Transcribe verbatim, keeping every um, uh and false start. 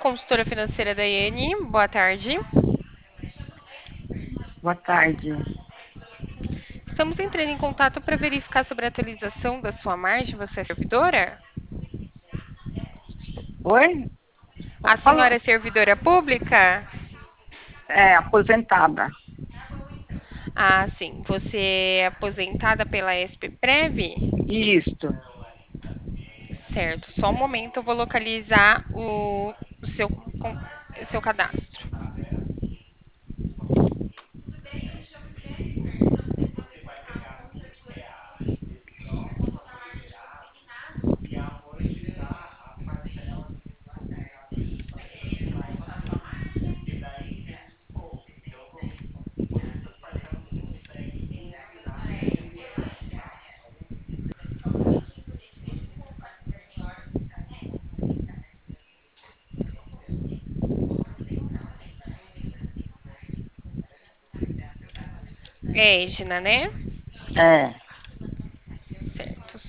consultora financeira da I N. Boa tarde. Boa tarde. Estamos entrando em contato para verificar sobre a atualização da sua margem. Você é servidora? Oi? A senhora Fala. é servidora pública? É, aposentada. Ah, sim. Você é aposentada pela S P Prev? Isto. Certo. Só um momento, eu vou localizar o, o seu, com- o seu cadastro. É Edna, né? É.